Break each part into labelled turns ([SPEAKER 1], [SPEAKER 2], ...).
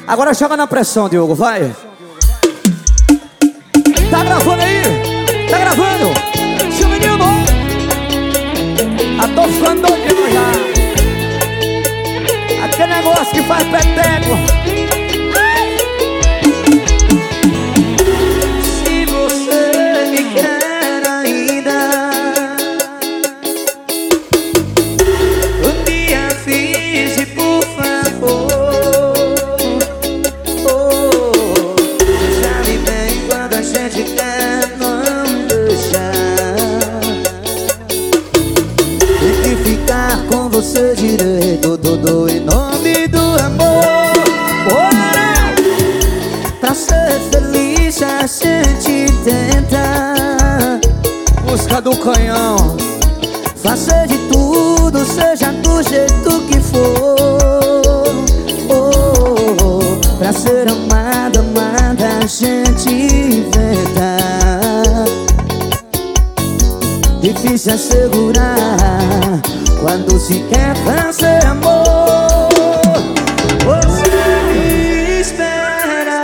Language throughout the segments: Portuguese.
[SPEAKER 1] Agora joga na pressão, Diogo, vai. Tá gravando aí? Tá gravando? Seu menino, tô ficando doidinho já. Aquele negócio que faz peteco.
[SPEAKER 2] Se você me quer ainda, me avise, por favor. Sabe bem quando a gente quer, não deixar. Tem que ficar com você direito, tudo em nome do amor. Pra ser feliz a gente tenta
[SPEAKER 1] Busca do canhão.
[SPEAKER 2] fazer de tudo, seja do jeito que for. Pra ser amada, amada a gente inventa. Difícil assegurar quando se quer fazer amor. Você me espera,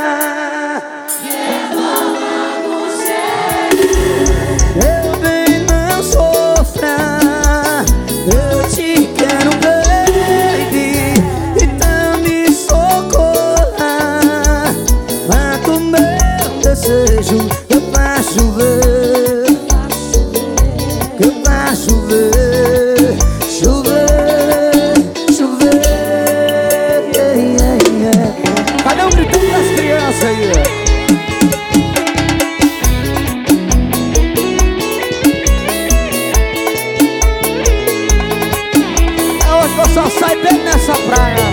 [SPEAKER 2] eu bem não sofra. Eu te quero, baby, então me socorra. Mata o meu desejo, eu faço chover, eu faço chover, chover, chover.
[SPEAKER 1] Cadê o gritão das crianças aí? Hoje eu só saio bem nessa praia.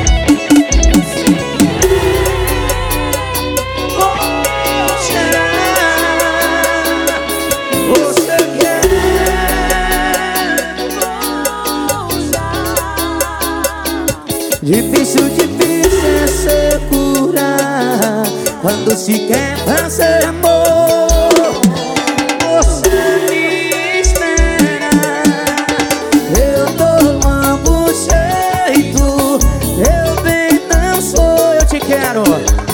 [SPEAKER 2] Você quer difícil, difícil é segurar quando se quer fazer amor. Você me espera, eu dou logo um jeito. Eu bem não sou, eu te quero.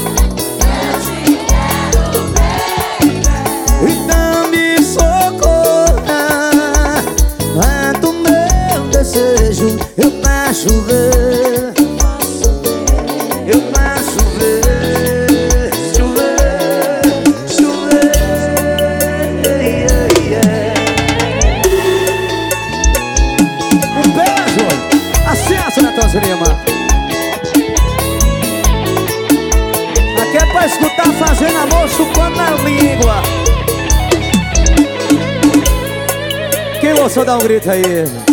[SPEAKER 2] Então me socorra, mata o meu desejo, eu faço chover, eu faço chover, chover, chover.
[SPEAKER 1] Um beijo. Acessa, Natanzinho Lima. Aqui é pra escutar fazendo amor, chupando na língua. Quem gostou, dá um grito aí.